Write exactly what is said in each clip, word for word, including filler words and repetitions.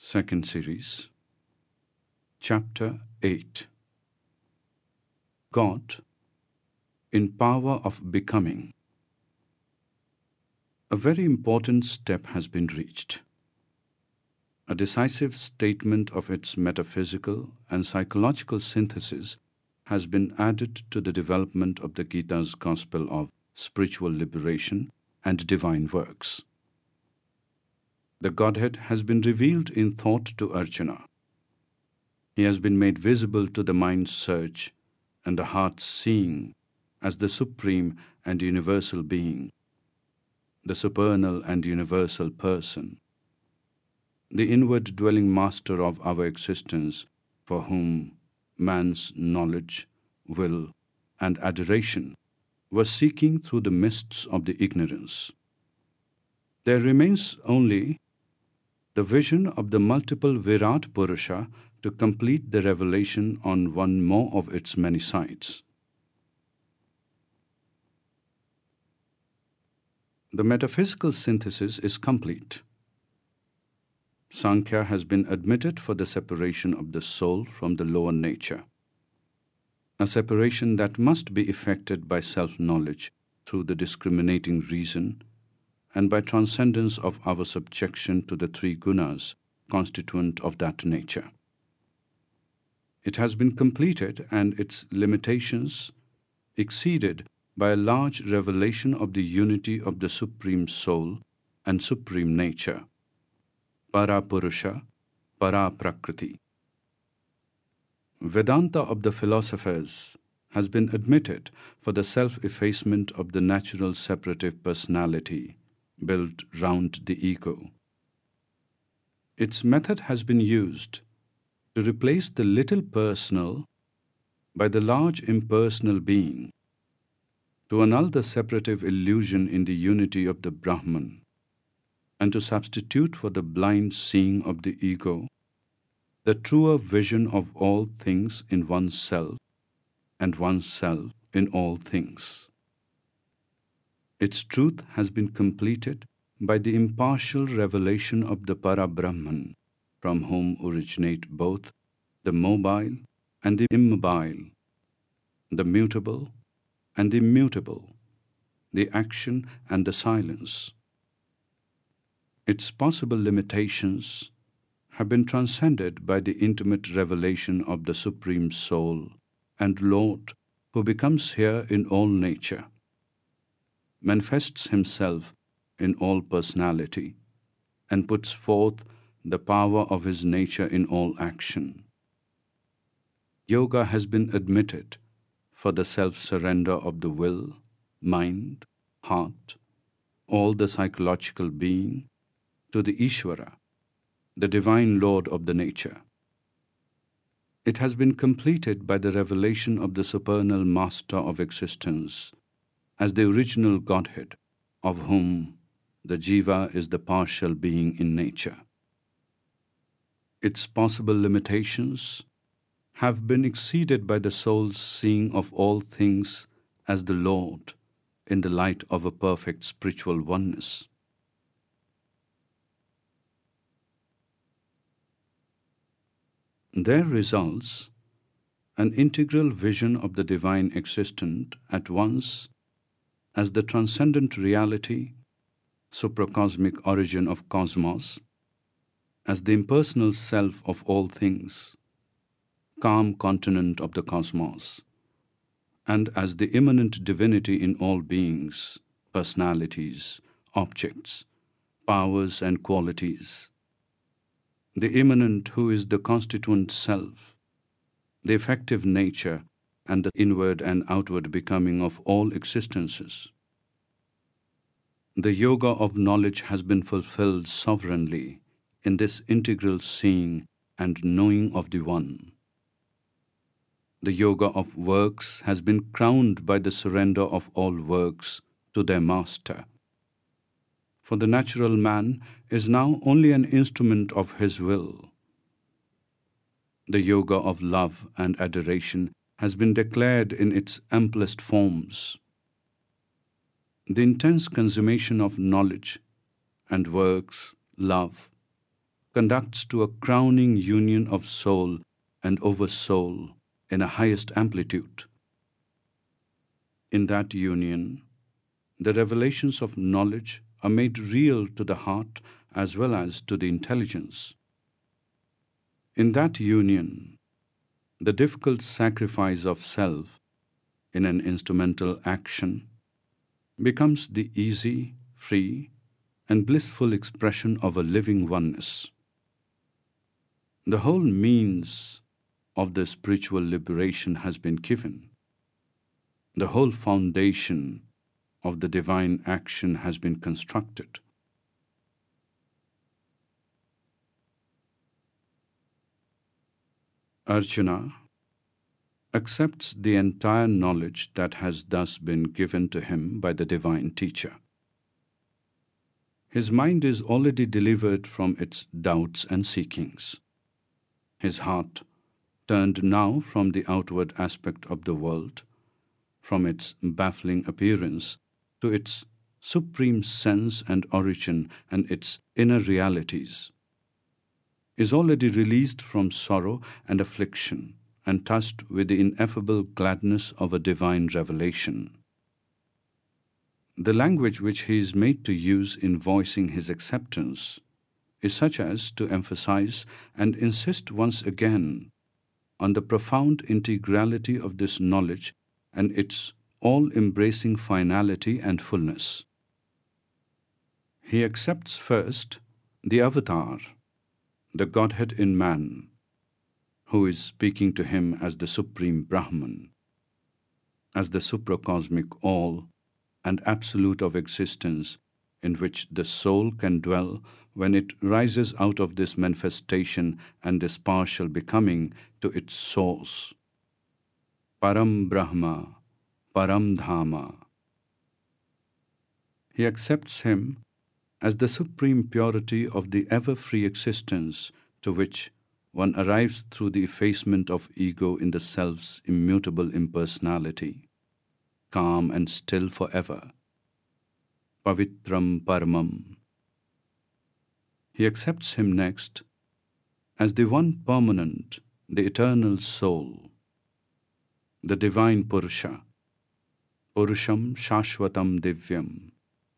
Second Series, Chapter eight. God in Power of Becoming. A very important step has been reached. A decisive statement of its metaphysical and psychological synthesis has been added to the development of the Gita's gospel of spiritual liberation and divine works. The Godhead has been revealed in thought to Arjuna. He has been made visible to the mind's search and the heart's seeing as the supreme and universal being, the supernal and universal person, the inward dwelling master of our existence, for whom man's knowledge, will, and adoration were seeking through the mists of the ignorance. There remains only the vision of the multiple Virat Purusha to complete the revelation on one more of its many sides. The metaphysical synthesis is complete. Sankhya has been admitted for the separation of the soul from the lower nature, a separation that must be effected by self-knowledge through the discriminating reason and by transcendence of our subjection to the three gunas constituent of that nature. It has been completed and its limitations exceeded by a large revelation of the unity of the Supreme Soul and Supreme Nature, Para Purusha, Para Prakriti. Vedanta of the philosophers has been admitted for the self-effacement of the natural separative personality built round the ego. Its method has been used to replace the little personal by the large impersonal being, to annul the separative illusion in the unity of the Brahman, and to substitute for the blind seeing of the ego the truer vision of all things in oneself and oneself in all things. Its truth has been completed by the impartial revelation of the Para-Brahman, from whom originate both the mobile and the immobile, the mutable and the immutable, the action and the silence. Its possible limitations have been transcended by the intimate revelation of the Supreme Soul and Lord, who becomes here in all nature, manifests himself in all personality, and puts forth the power of his nature in all action. Yoga has been admitted for the self-surrender of the will, mind, heart, all the psychological being, to the Ishvara, the divine Lord of the nature. It has been completed by the revelation of the supernal Master of existence as the original Godhead, of whom the Jiva is the partial being in nature. Its possible limitations have been exceeded by the soul's seeing of all things as the Lord in the light of a perfect spiritual oneness. There results an integral vision of the divine existent at once as the transcendent reality, supracosmic origin of cosmos, as the impersonal self of all things, calm continent of the cosmos, and as the immanent divinity in all beings, personalities, objects, powers and qualities, the immanent who is the constituent self, the effective nature and the inward and outward becoming of all existences. The yoga of knowledge has been fulfilled sovereignly in this integral seeing and knowing of the One. The yoga of works has been crowned by the surrender of all works to their master. For the natural man is now only an instrument of his will. The yoga of love and adoration has been declared in its amplest forms. The intense consummation of knowledge and works, love, conducts to a crowning union of soul and over-soul in a highest amplitude. In that union, the revelations of knowledge are made real to the heart as well as to the intelligence. In that union, the difficult sacrifice of self in an instrumental action becomes the easy, free, and blissful expression of a living oneness. The whole means of the spiritual liberation has been given. The whole foundation of the divine action has been constructed. Arjuna accepts the entire knowledge that has thus been given to him by the divine teacher. His mind is already delivered from its doubts and seekings. His heart, turned now from the outward aspect of the world, from its baffling appearance to its supreme sense and origin and its inner realities, is already released from sorrow and affliction and touched with the ineffable gladness of a divine revelation. The language which he is made to use in voicing his acceptance is such as to emphasize and insist once again on the profound integrality of this knowledge and its all-embracing finality and fullness. He accepts first the Avatar, the Godhead in man, who is speaking to him as the Supreme Brahman, as the supracosmic all and absolute of existence in which the soul can dwell when it rises out of this manifestation and this partial becoming to its source. Param Brahma, Param Dhama. He accepts him as the supreme purity of the ever-free existence to which one arrives through the effacement of ego in the self's immutable impersonality, calm and still forever. Pavitram Paramam. He accepts him next as the one permanent, the eternal soul, the divine Purusha, Purusham Shashvatam Divyam.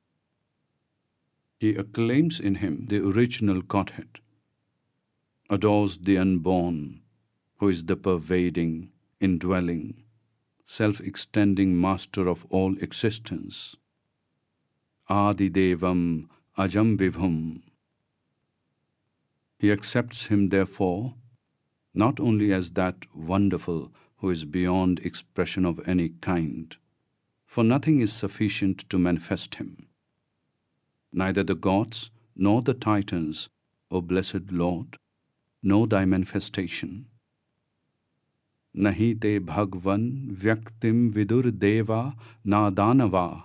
He acclaims in him the original Godhead, adores the unborn, who is the pervading, indwelling, self-extending master of all existence. Adi Devam Ajam Vibhum. He accepts him, therefore, not only as that wonderful who is beyond expression of any kind, for nothing is sufficient to manifest him. Neither the gods nor the Titans, O blessed Lord, know thy manifestation. Nahi te bhagwan vyaktim vidur deva na danava.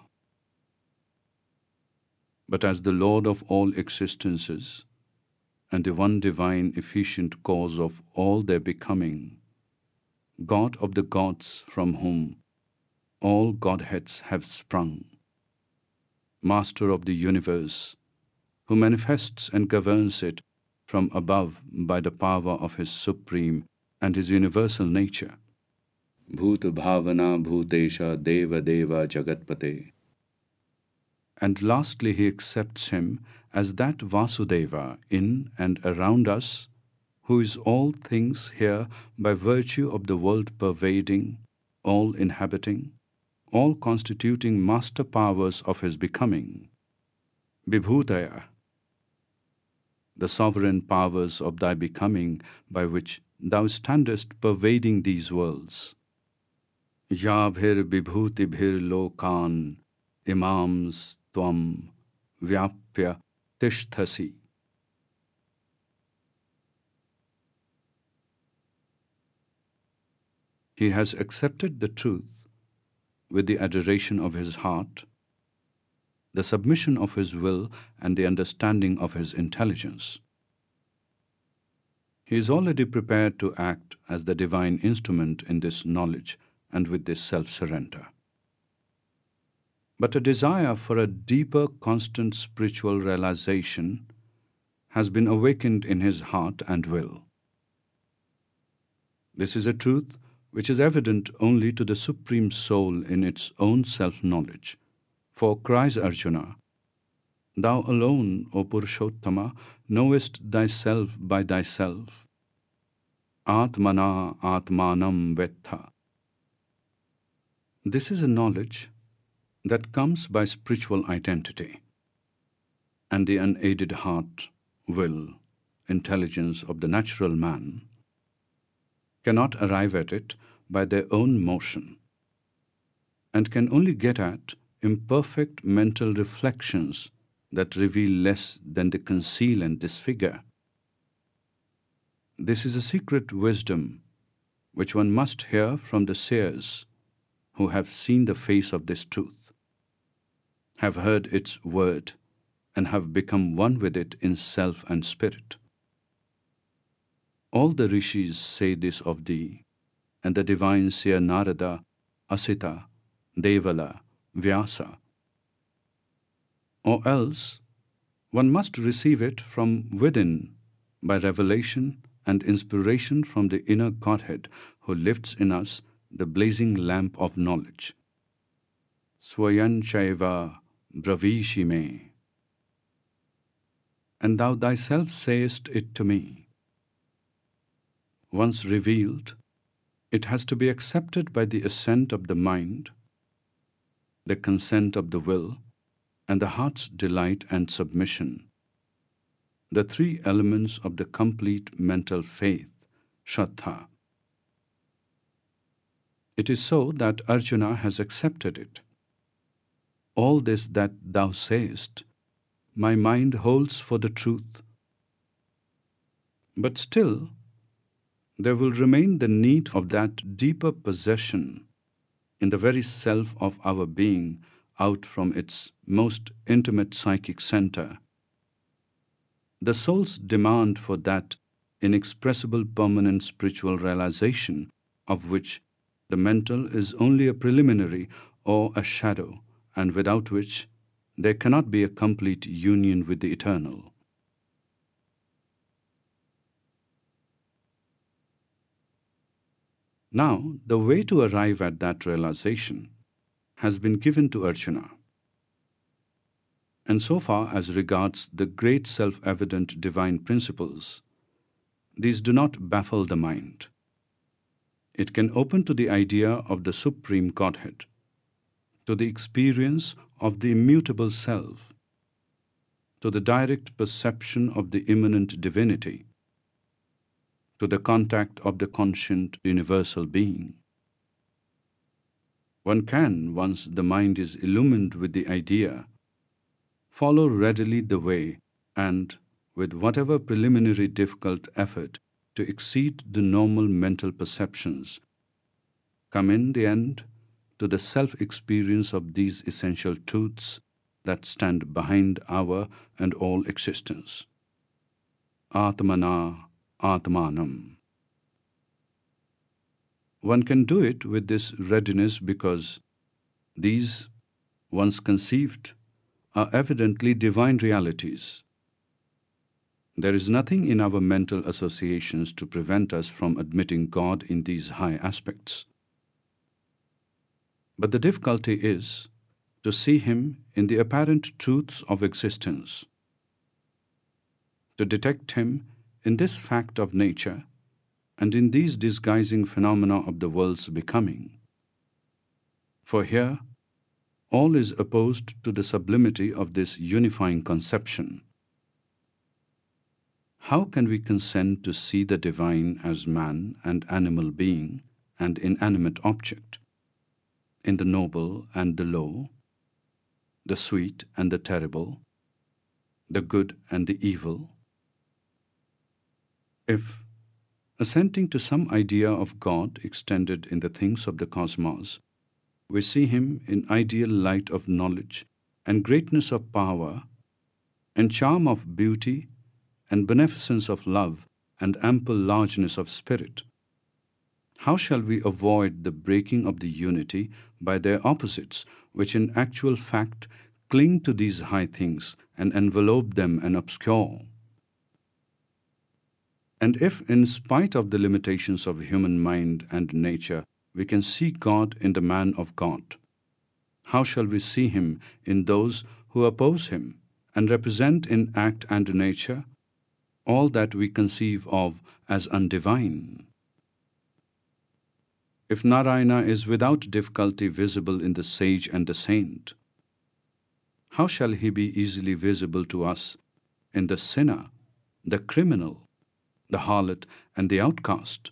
But as the Lord of all existences and the one divine efficient cause of all their becoming, God of the gods from whom all Godheads have sprung, Master of the universe, who manifests and governs it from above by the power of his supreme and his universal nature. Bhuta Bhavana Bhutesha Deva Deva Jagatpate. And lastly, he accepts him as that Vasudeva in and around us, who is all things here by virtue of the world pervading, all inhabiting, all constituting master powers of his becoming. Vibhutaya, the sovereign powers of thy becoming by which thou standest pervading these worlds. Yabhir vibhutibhir lokan imams tvam vyapya tishthasi. He has accepted the truth with the adoration of his heart, the submission of his will, and the understanding of his intelligence. He is already prepared to act as the divine instrument in this knowledge and with this self-surrender. But a desire for a deeper, constant spiritual realization has been awakened in his heart and will. This is a truth which is evident only to the Supreme Soul in its own self-knowledge. For cries Arjuna, "Thou alone, O Purushottama, knowest thyself by thyself. Atmana Atmanam Vettha." This is a knowledge that comes by spiritual identity, and the unaided heart, will, intelligence of the natural man cannot arrive at it by their own motion, and can only get at imperfect mental reflections that reveal less than they conceal and disfigure. This is a secret wisdom which one must hear from the seers who have seen the face of this truth, have heard its word, and have become one with it in self and spirit. All the rishis say this of thee, and the divine seer Narada, Asita, Devala, Vyasa. Or else one must receive it from within by revelation and inspiration from the inner Godhead who lifts in us the blazing lamp of knowledge. Swayan Chaiva Bravishi me. And thou thyself sayest it to me. Once revealed, it has to be accepted by the assent of the mind, the consent of the will, and the heart's delight and submission, the three elements of the complete mental faith, Shraddha. It is so that Arjuna has accepted it. All this that thou sayest, my mind holds for the truth. But still, there will remain the need of that deeper possession in the very self of our being out from its most intimate psychic center. The soul's demand for that inexpressible permanent spiritual realization of which the mental is only a preliminary or a shadow, and without which there cannot be a complete union with the eternal. Now, the way to arrive at that realization has been given to Arjuna. And so far as regards the great self-evident divine principles, these do not baffle the mind. It can open to the idea of the Supreme Godhead, to the experience of the immutable Self, to the direct perception of the immanent divinity, to the contact of the conscient universal being. One can, once the mind is illumined with the idea, follow readily the way and, with whatever preliminary difficult effort to exceed the normal mental perceptions, come in the end to the self-experience of these essential truths that stand behind our and all existence. Atmana Atmanam. One can do it with this readiness because these, once conceived, are evidently divine realities. There is nothing in our mental associations to prevent us from admitting God in these high aspects. But the difficulty is to see Him in the apparent truths of existence, to detect Him in this fact of nature and in these disguising phenomena of the world's becoming. For here, all is opposed to the sublimity of this unifying conception. How can we consent to see the divine as man and animal being and inanimate object, in the noble and the low, the sweet and the terrible, the good and the evil? If, assenting to some idea of God extended in the things of the cosmos, we see Him in ideal light of knowledge and greatness of power and charm of beauty and beneficence of love and ample largeness of spirit, how shall we avoid the breaking of the unity by their opposites, which in actual fact cling to these high things and envelope them and obscure? And if, in spite of the limitations of human mind and nature, we can see God in the man of God, how shall we see him in those who oppose him and represent in act and nature all that we conceive of as undivine? If Narayana is without difficulty visible in the sage and the saint, how shall he be easily visible to us in the sinner, the criminal, the harlot, and the outcast?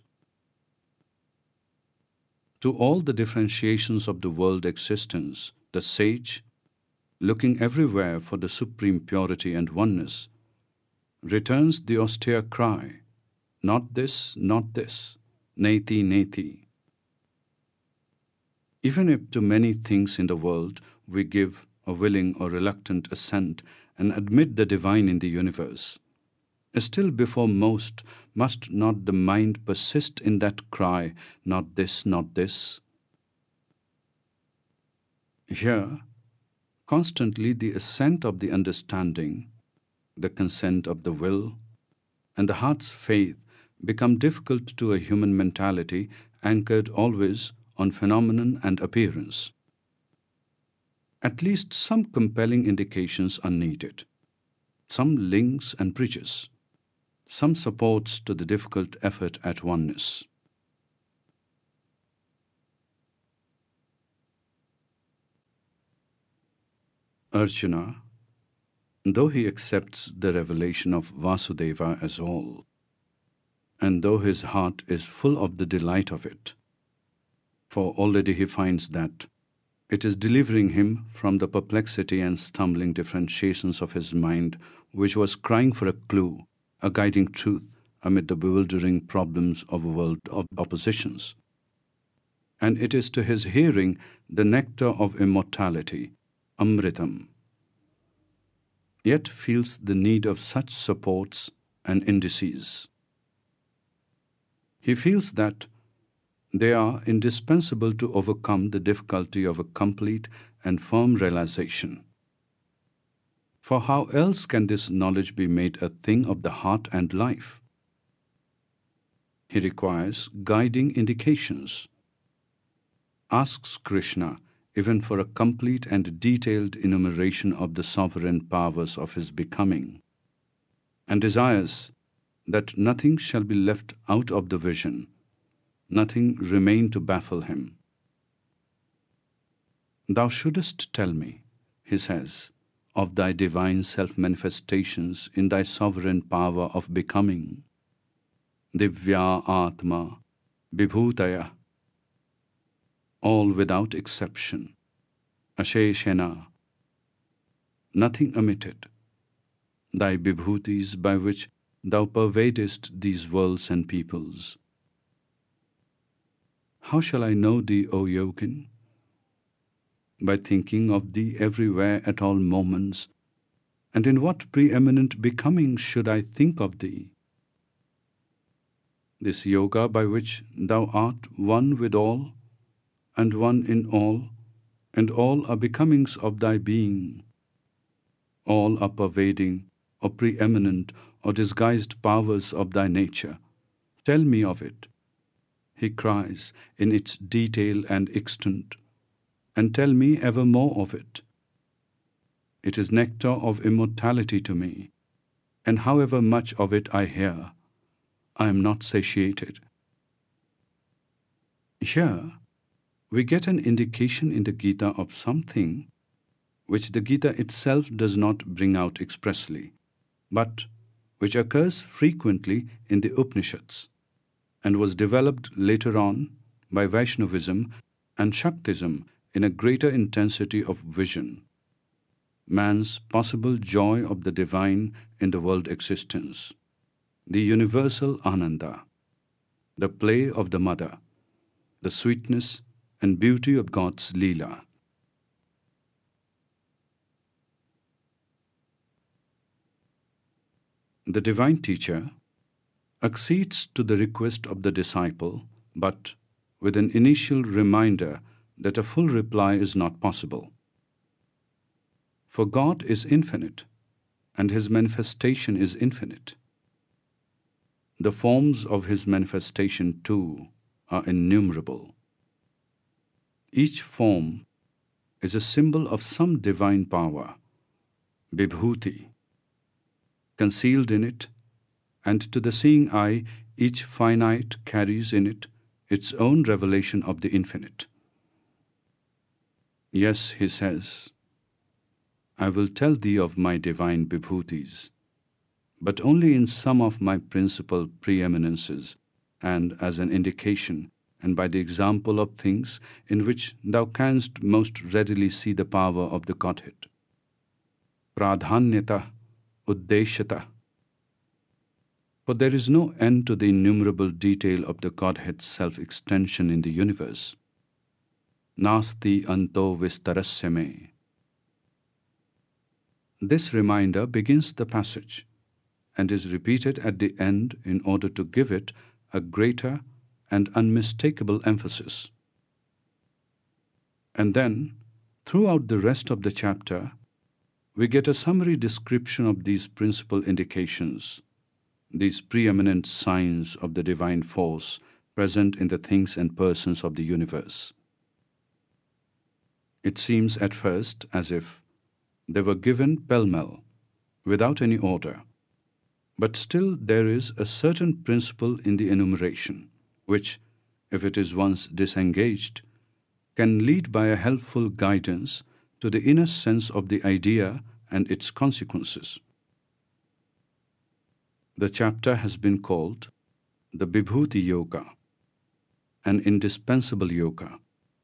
To all the differentiations of the world existence, the sage, looking everywhere for the supreme purity and oneness, returns the austere cry, not this, not this, neti, neti. Even if to many things in the world we give a willing or reluctant assent and admit the divine in the universe, still before most must not the mind persist in that cry, not this, not this? Here, constantly the assent of the understanding, the consent of the will, and the heart's faith become difficult to a human mentality anchored always on phenomenon and appearance. At least some compelling indications are needed, some links and bridges, some supports to the difficult effort at oneness. Arjuna, though he accepts the revelation of Vasudeva as all, and though his heart is full of the delight of it, for already he finds that it is delivering him from the perplexity and stumbling differentiations of his mind, which was crying for a clue, a guiding truth amid the bewildering problems of a world of oppositions. And it is to his hearing the nectar of immortality, Amritam, yet feels the need of such supports and indices. He feels that they are indispensable to overcome the difficulty of a complete and firm realization. For how else can this knowledge be made a thing of the heart and life? He requires guiding indications, asks Krishna even for a complete and detailed enumeration of the sovereign powers of his becoming, and desires that nothing shall be left out of the vision, nothing remain to baffle him. Thou shouldest tell me, he says, of thy divine self-manifestations in thy sovereign power of becoming. Divya Atma, Vibhutaya, all without exception, Asheshena, nothing omitted, thy Vibhutis by which thou pervadest these worlds and peoples. How shall I know thee, O Yogin? By thinking of thee everywhere at all moments. And in what preeminent becoming should I think of thee? This yoga by which thou art one with all, and one in all, and all are becomings of thy being. All are pervading, or preeminent, or disguised powers of thy nature. Tell me of it, he cries, in its detail and extent, and tell me ever more of it. It is nectar of immortality to me, and however much of it I hear, I am not satiated. Here, we get an indication in the Gita of something which the Gita itself does not bring out expressly, but which occurs frequently in the Upanishads, and was developed later on by Vaishnavism and Shaktism in a greater intensity of vision. Man's possible joy of the divine in the world existence, the universal Ananda, the play of the mother, the sweetness and beauty of God's Leela. The divine teacher accedes to the request of the disciple, but with an initial reminder that a full reply is not possible. For God is infinite, and His manifestation is infinite. The forms of his manifestation too are innumerable. Each form is a symbol of some divine power, Vibhuti, concealed in it, and to the seeing eye, each finite carries in it its own revelation of the infinite. Yes, he says, I will tell thee of my divine Vibhutis, but only in some of my principal preeminences, and as an indication, and by the example of things in which thou canst most readily see the power of the Godhead. Pradhanyata, Uddeshata. For there is no end to the innumerable detail of the Godhead's self-extension in the universe. Nasti anto vistarasya me. This reminder begins the passage and is repeated at the end in order to give it a greater and unmistakable emphasis. And then, throughout the rest of the chapter, we get a summary description of these principal indications, these preeminent signs of the divine force present in the things and persons of the universe. It seems at first as if they were given pell-mell, without any order, but still there is a certain principle in the enumeration, which, if it is once disengaged, can lead by a helpful guidance to the inner sense of the idea and its consequences. The chapter has been called the Vibhuti Yoga, an indispensable yoga.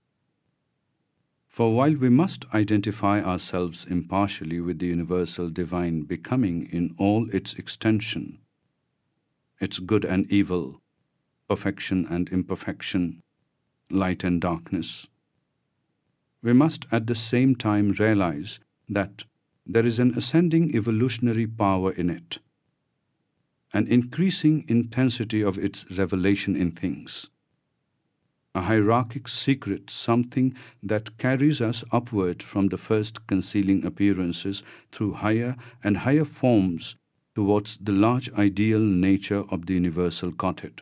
For while we must identify ourselves impartially with the universal divine becoming in all its extension, its good and evil, perfection and imperfection, light and darkness, we must at the same time realize that there is an ascending evolutionary power in it, an increasing intensity of its revelation in things, a hierarchic secret, something that carries us upward from the first concealing appearances through higher and higher forms towards the large ideal nature of the universal Godhead.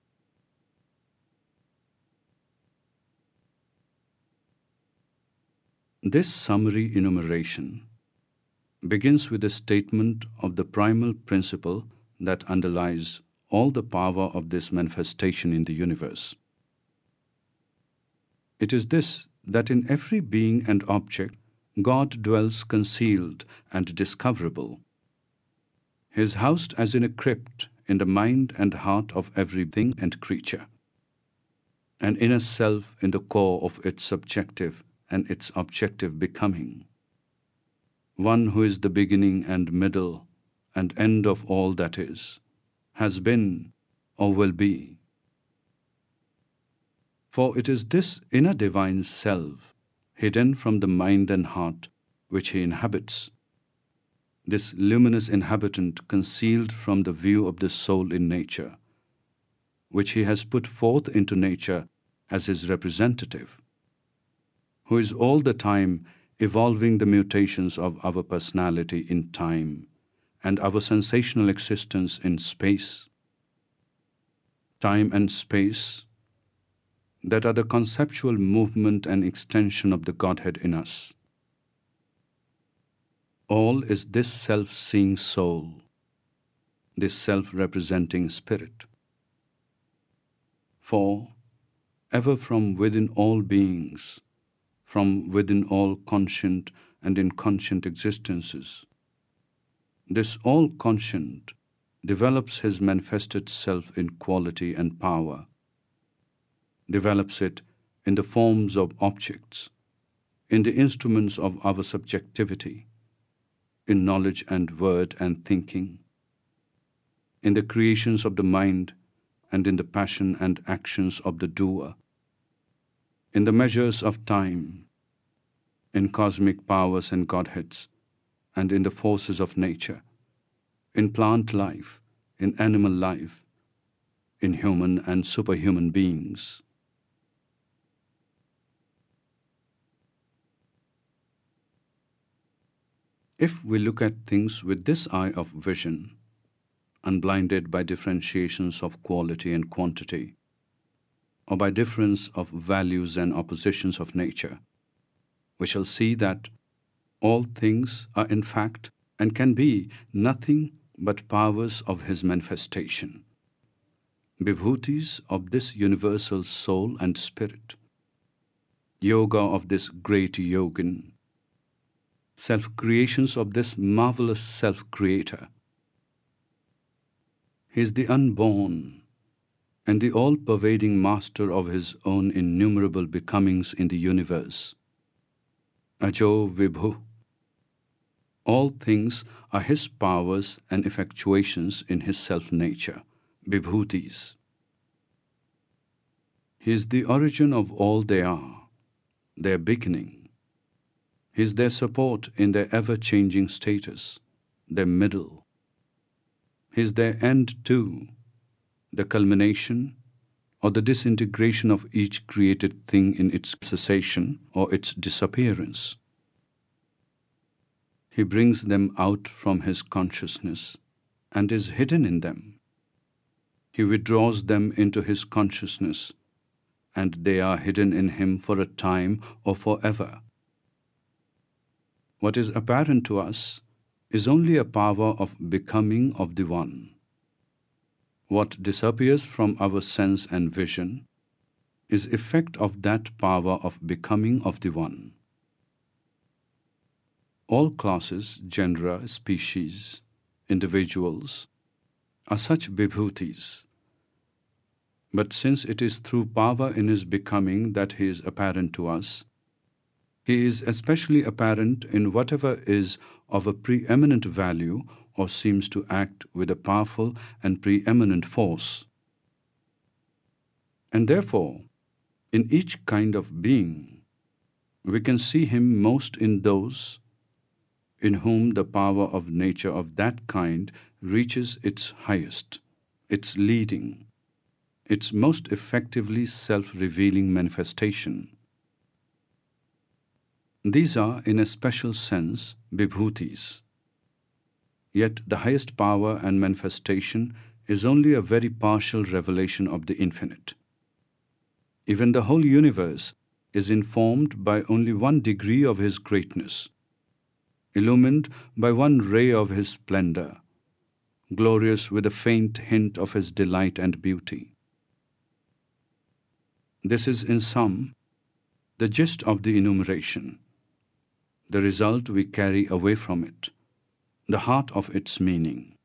This summary enumeration begins with a statement of the primal principle that underlies all the power of this manifestation in the universe. It is this, that in every being and object God dwells concealed and discoverable. He is housed as in a crypt in the mind and heart of every thing and creature, an inner self in the core of its subjective and its objective becoming, one who is the beginning and middle and end of all that is, has been, or will be. For it is this inner divine self, hidden from the mind and heart, which he inhabits, this luminous inhabitant concealed from the view of the soul in nature, which he has put forth into nature as his representative, who is all the time evolving the mutations of our personality in time and our sensational existence in space. Time and space, that are the conceptual movement and extension of the Godhead in us. All is this self-seeing soul, this self-representing spirit. For, ever from within all beings, from within all conscient and inconscient existences, this all-conscient develops his manifested self in quality and power, develops it in the forms of objects, in the instruments of our subjectivity, in knowledge and word and thinking, in the creations of the mind and in the passion and actions of the doer, in the measures of time, in cosmic powers and Godheads, and in the forces of nature, in plant life, in animal life, in human and superhuman beings. If we look at things with this eye of vision, unblinded by differentiations of quality and quantity, or by difference of values and oppositions of nature, we shall see that all things are in fact and can be nothing but powers of His manifestation, vibhutis of this universal soul and spirit, yoga of this great yogin, self-creations of this marvelous self-creator. He is the unborn and the all-pervading master of His own innumerable becomings in the universe. Ajo Vibhu. All things are His powers and effectuations in His self-nature, vibhutis. He is the origin of all they are, their beginning. He is their support in their ever-changing status, their middle. He is their end too, the culmination or the disintegration of each created thing in its cessation or its disappearance. He brings them out from His consciousness and is hidden in them. He withdraws them into His consciousness, and they are hidden in Him for a time or forever. What is apparent to us is only a power of becoming of the One. What disappears from our sense and vision is effect of that power of becoming of the One. All classes, genera, species, individuals are such vibhutis. But since it is through power in His becoming that He is apparent to us, He is especially apparent in whatever is of a preeminent value or seems to act with a powerful and preeminent force. And therefore, in each kind of being, we can see Him most in those in whom the power of nature of that kind reaches its highest, its leading, its most effectively self-revealing manifestation. These are, in a special sense, vibhutis. Yet the highest power and manifestation is only a very partial revelation of the infinite. Even the whole universe is informed by only one degree of His greatness, illumined by one ray of His splendor, glorious with a faint hint of His delight and beauty. This is, in sum, the gist of the enumeration, the result we carry away from it, the heart of its meaning.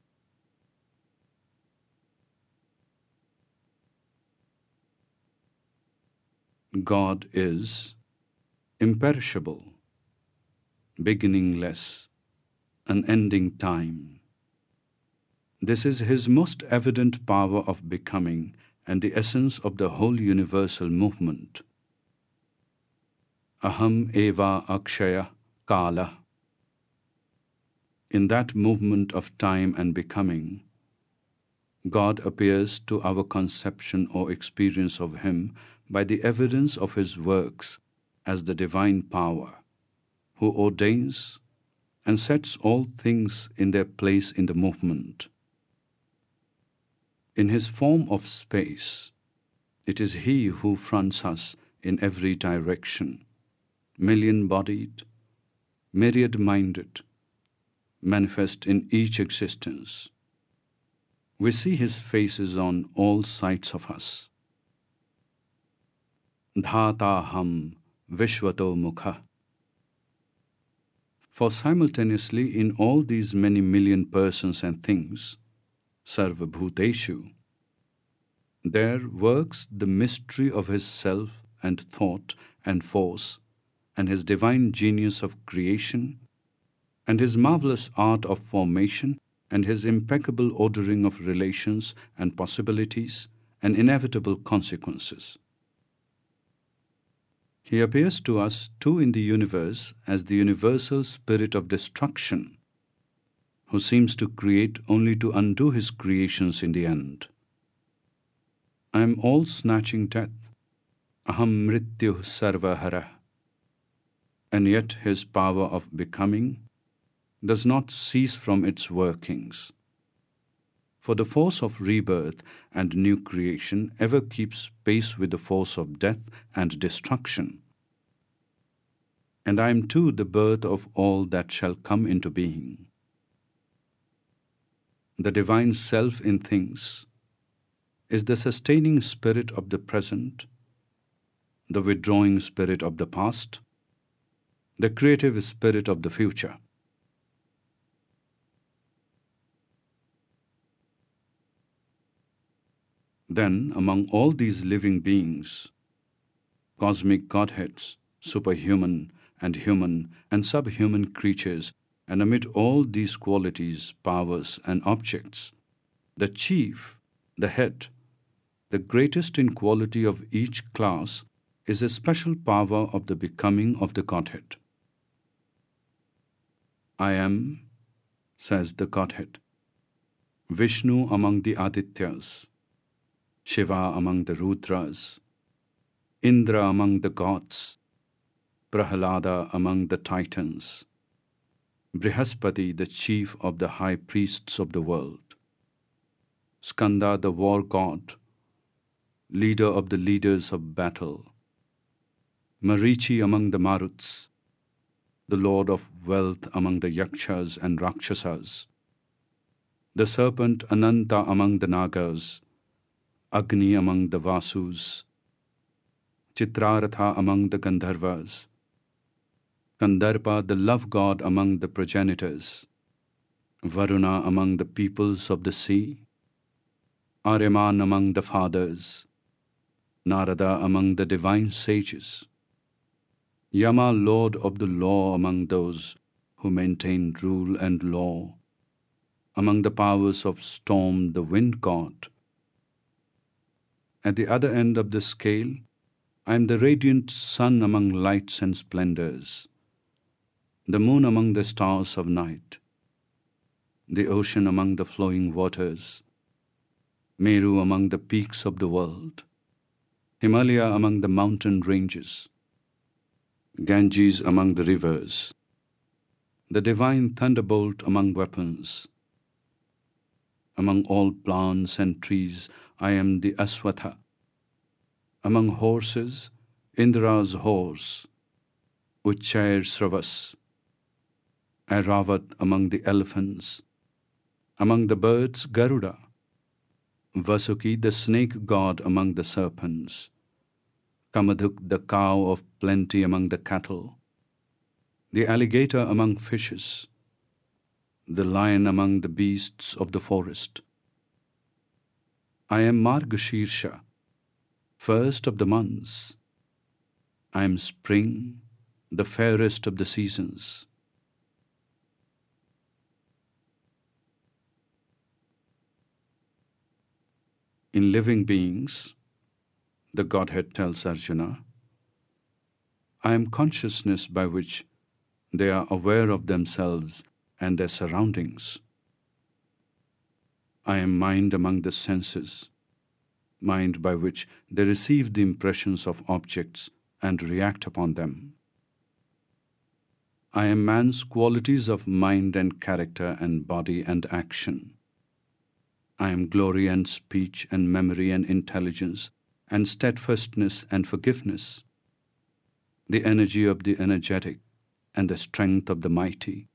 God is imperishable, beginningless, unending time. This is His most evident power of becoming and the essence of the whole universal movement. Aham eva akshaya kala. In that movement of time and becoming, God appears to our conception or experience of Him by the evidence of His works as the divine power, who ordains and sets all things in their place in the movement. In His form of space, it is He who fronts us in every direction, million-bodied, myriad-minded, manifest in each existence. We see His faces on all sides of us. Dhataham Vishwato Mukha. For simultaneously in all these many million persons and things, Sarva Bhuteshu, there works the mystery of His self and thought and force and His divine genius of creation and His marvelous art of formation and His impeccable ordering of relations and possibilities and inevitable consequences. He appears to us too in the universe as the universal spirit of destruction, who seems to create only to undo His creations in the end. I am all-snatching death, aham mrityuh sarvahara. And yet His power of becoming does not cease from its workings. For the force of rebirth and new creation ever keeps pace with the force of death and destruction. And I am too the birth of all that shall come into being. The divine self in things is the sustaining spirit of the present, the withdrawing spirit of the past, the creative spirit of the future. Then, among all these living beings, cosmic Godheads, superhuman and human and subhuman creatures, and amid all these qualities, powers, and objects, the chief, the head, the greatest in quality of each class, is a special power of the becoming of the Godhead. I am, says the Godhead, Vishnu among the Adityas, Shiva among the Rudras, Indra among the gods, Prahalada among the Titans, Brihaspati the chief of the high priests of the world, Skanda the war god, leader of the leaders of battle, Marichi among the Maruts, the lord of wealth among the Yakshas and Rakshasas, the serpent Ananta among the Nagas, Agni among the Vasus, Chitraratha among the Gandharvas, Kandarpa the love god among the progenitors, Varuna among the peoples of the sea, Aryaman among the fathers, Narada among the divine sages, Yama lord of the law among those who maintain rule and law, among the powers of storm the wind god. At the other end of the scale, I am the radiant sun among lights and splendors, the moon among the stars of night, the ocean among the flowing waters, Meru among the peaks of the world, Himalaya among the mountain ranges, Ganges among the rivers, the divine thunderbolt among weapons. Among all plants and trees, I am the Aswatha. Among horses, Indra's horse, Uchchair Sravas, Airavat among the elephants. Among the birds, Garuda, Vasuki the snake god among the serpents, Kamadhuk the cow of plenty among the cattle, the alligator among fishes, the lion among the beasts of the forest. I am Margashirsha, first of the months. I am spring, the fairest of the seasons. In living beings, the Godhead tells Arjuna, I am consciousness by which they are aware of themselves and their surroundings. I am mind among the senses, mind by which they receive the impressions of objects and react upon them. I am man's qualities of mind and character and body and action. I am glory and speech and memory and intelligence and steadfastness and forgiveness, the energy of the energetic and the strength of the mighty.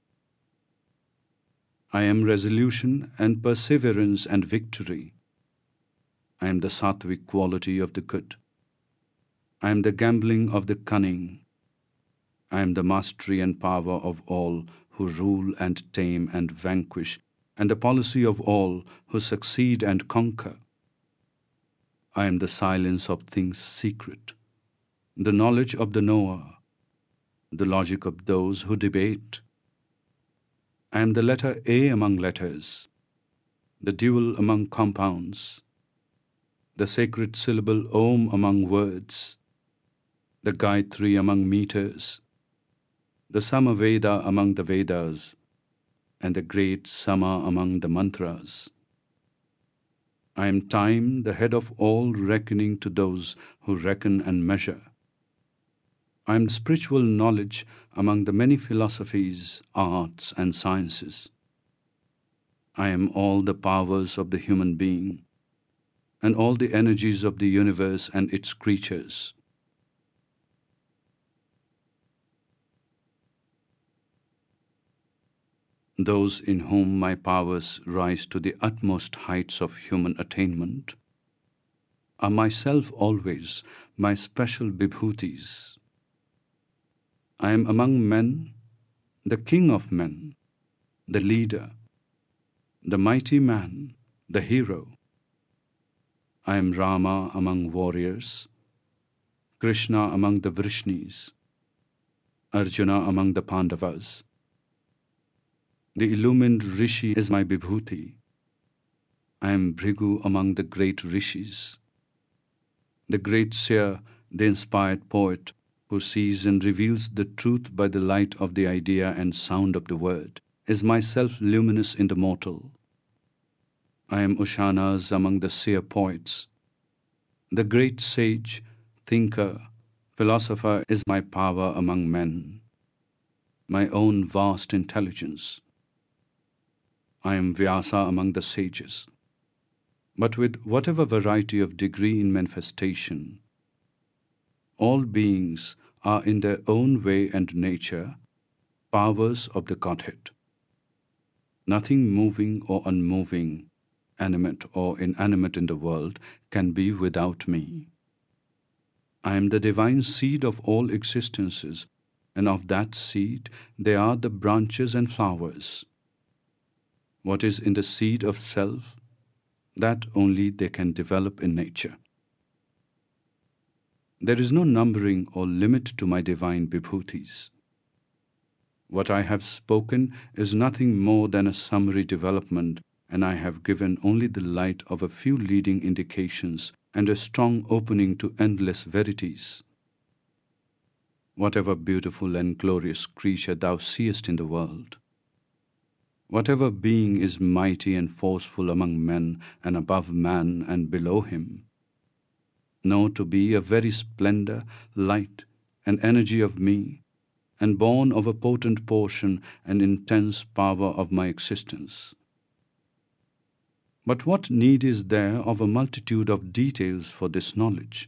I am resolution and perseverance and victory. I am the sattvic quality of the good. I am the gambling of the cunning. I am the mastery and power of all who rule and tame and vanquish, and the policy of all who succeed and conquer. I am the silence of things secret, the knowledge of the knower, the logic of those who debate. I am the letter A among letters, the dual among compounds, the sacred syllable Om among words, the Gayatri among meters, the Samaveda among the Vedas, and the great Sama among the mantras. I am time, the head of all reckoning to those who reckon and measure. I am spiritual knowledge among the many philosophies, arts, and sciences. I am all the powers of the human being and all the energies of the universe and its creatures. Those in whom my powers rise to the utmost heights of human attainment are myself always my special vibhutis. I am among men, the king of men, the leader, the mighty man, the hero. I am Rama among warriors, Krishna among the Vrishnis, Arjuna among the Pandavas. The illumined Rishi is my vibhuti. I am Bhrigu among the great Rishis. The great seer, the inspired poet, who sees and reveals the truth by the light of the idea and sound of the word, is myself luminous in the mortal. I am Ushanas among the seer poets. The great sage, thinker, philosopher is my power among men, my own vast intelligence. I am Vyasa among the sages. But with whatever variety of degree in manifestation, all beings are in their own way and nature powers of the Godhead. Nothing moving or unmoving, animate or inanimate in the world can be without me. I am the divine seed of all existences, and of that seed they are the branches and flowers. What is in the seed of self, that only they can develop in nature. There is no numbering or limit to my divine vibhutis. What I have spoken is nothing more than a summary development, and I have given only the light of a few leading indications and a strong opening to endless verities. Whatever beautiful and glorious creature thou seest in the world, whatever being is mighty and forceful among men and above man and below him, know to be a very splendor, light, and energy of me, and born of a potent portion and intense power of my existence. But what need is there of a multitude of details for this knowledge?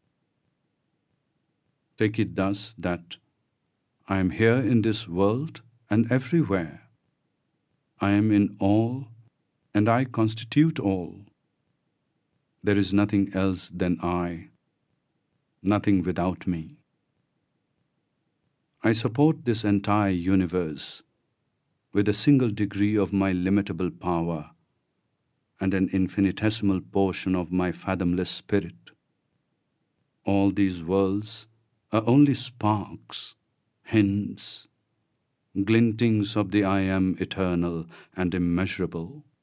Take it thus that I am here in this world and everywhere. I am in all, and I constitute all. There is nothing else than I, nothing without me. I support this entire universe with a single degree of my limitable power and an infinitesimal portion of my fathomless spirit. All these worlds are only sparks, hints, glintings of the I Am eternal and immeasurable.